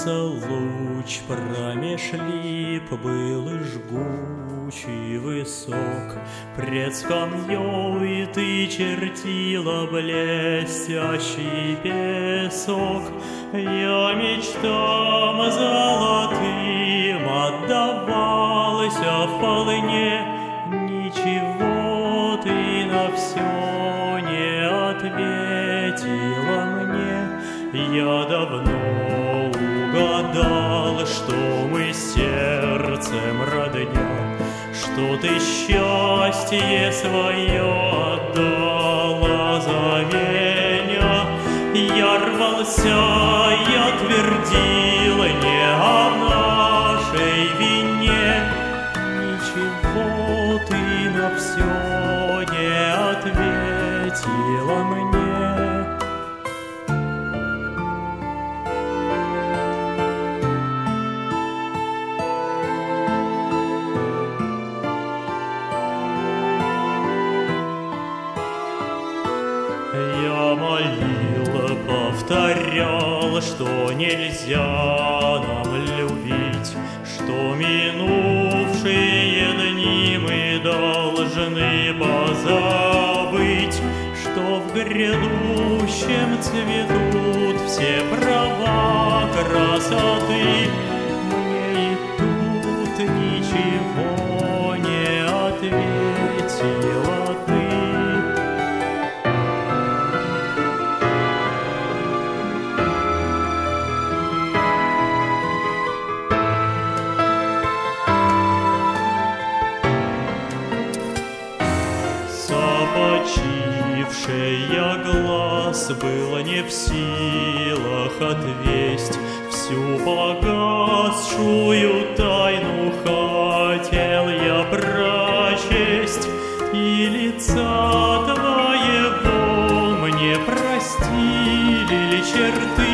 Солнца луч промеж лип был и жгуч, и высок. Пред скамьей ты чертила блестящий песок. Я мечтам золотым отдавался вполне. Ничего ты на все не ответила мне. Я давно угадал, что мы сердцем родня, что ты счастье свое отдала за меня. Я рвался, я твердил не о нашей вине. Ничего ты на все не ответила мне. Я молил, повторял, что нельзя нам любить, что минувшие дни мы должны позабыть, что в грядущем цветут все права красоты. Мне и тут ничего не ответила ты. Почившая глаз был не в силах отвесть всю погасшую тайну. Хотел я прочесть, и лица твоего мне простили ли черты.